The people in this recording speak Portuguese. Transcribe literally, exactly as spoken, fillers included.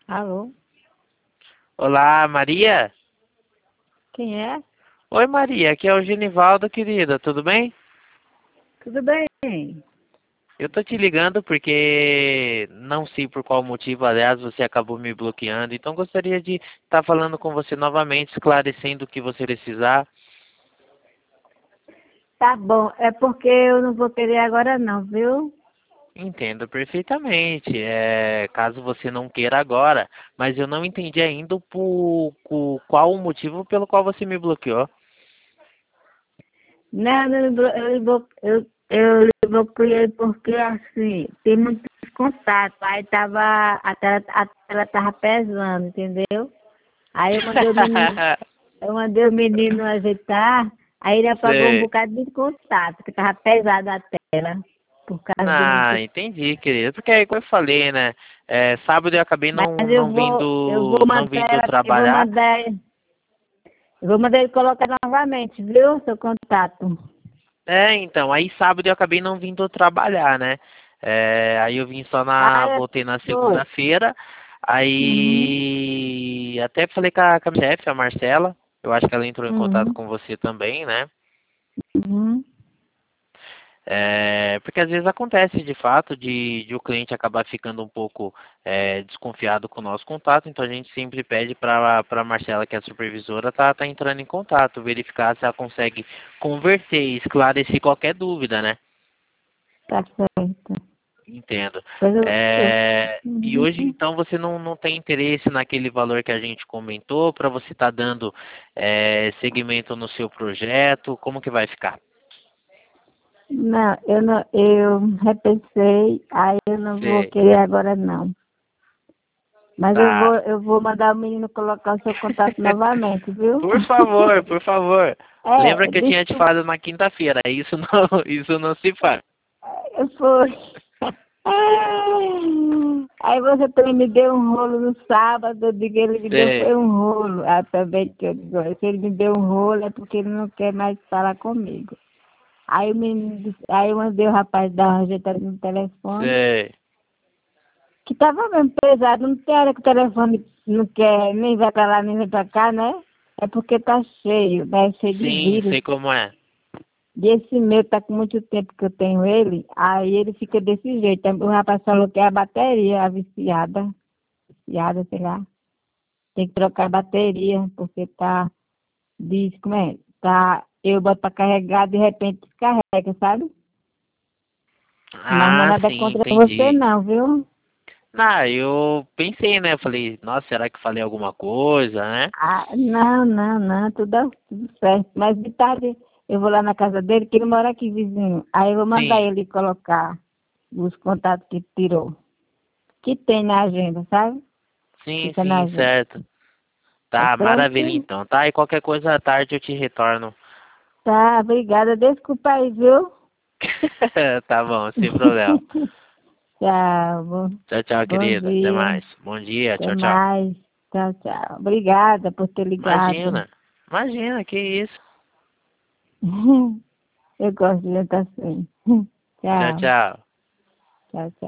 Alô? Olá, Maria? Quem é? Oi, Maria, aqui é o Genivaldo, querida, tudo bem? Tudo bem? Eu tô te ligando porque não sei por qual motivo, aliás, você acabou me bloqueando, então gostaria de estar falando com você novamente, esclarecendo o que você precisar. Tá bom, é porque eu não vou querer agora não, viu? Entendo perfeitamente, é, caso você não queira agora, mas eu não entendi ainda o po- o- qual o motivo pelo qual você me bloqueou. Não, eu, blo- eu, blo- eu, eu lhe bloqueei porque assim, tem muitos contatos, aí tava, a tela, a tela tava pesando, entendeu? Aí eu mandei o menino, eu mandei o menino ajeitar, aí ele apagou um Sei. bocado de contato, que tava pesada a tela, por causa de Ah, muito. entendi, querido. Porque aí, como eu falei, né? É, sábado eu acabei Mas não, eu não vou, eu vou vindo, não mandar vindo ela, eu vou trabalhar. mandar Eu vou mandar ele colocar novamente, viu, seu contato? É, então, aí sábado eu acabei não vindo trabalhar, né? É, aí eu vim só Ah, na, é, voltei na foi. segunda-feira. Uhum, Aí até falei com a, com a minha chefe, a Marcela. Eu acho que ela entrou em contato uhum, com você também, né? uhum. É, porque às vezes acontece de fato de, de o cliente acabar ficando um pouco é, desconfiado com o nosso contato, então a gente sempre pede para a Marcela, que é a supervisora, tá, tá entrando em contato, verificar se ela consegue converter e esclarecer qualquer dúvida, né? Tá certo. Entendo. Pois eu, eu, É, e uhum. hoje então você não, não tem interesse naquele valor que a gente comentou para você estar dando é, seguimento no seu projeto, como que vai ficar? Não, eu não, eu repensei, aí eu não vou Sei. querer agora não. Mas eu vou, Tá. eu vou mandar o menino colocar o seu contato novamente, viu? Por favor, por favor. Lembra É, que eu tinha te desculpa, falado na quinta-feira. Isso não, isso não se faz. foi. Aí você também me deu um rolo no sábado, eu digo, ele me deu Sei. foi um rolo. Ah, também que eu digo, se ele me deu um rolo é porque ele não quer mais falar comigo. Aí, o menino disse- aí eu mandei o rapaz dar uma ajeitada no telefone, Sei. que tava mesmo pesado, não tem hora que o telefone não quer, nem vai pra lá, nem vai pra cá, né? É porque tá cheio, né? Cheio de Sim, vírus. sei como é. E esse meu tá com muito tempo que eu tenho ele, aí ele fica desse jeito. O rapaz falou que é a bateria, a viciada, viciada, sei lá. Tem que trocar a bateria, porque tá, diz, como é? Tá, eu boto pra carregar, de repente descarrega, sabe? Mas não é Ah, nada sim, contra você entendi. não, viu? Não, eu pensei, né? Falei, nossa, será que falei alguma coisa, né? Ah, não, não, não, tudo, tudo certo. Mas de tarde eu vou lá na casa dele, que ele mora aqui vizinho. Aí eu vou mandar Sim, ele colocar os contatos que tirou. Que tem na agenda, sabe? sim, Fica na sim, agenda. certo. Tá Tá, maravilha certo? então. Tá, e qualquer coisa à tarde eu te retorno. Tá, obrigada. Desculpa aí, viu? Tá bom, sem problema. Tchau. Bom, Tchau, tchau, bom querida. Até dia. mais. Bom dia, Até tchau, tchau. mais. Tchau, tchau. Obrigada por ter ligado. Imagina, imagina, que isso. Eu gosto de gente assim. Tchau, Tchau. tchau. Tchau, tchau.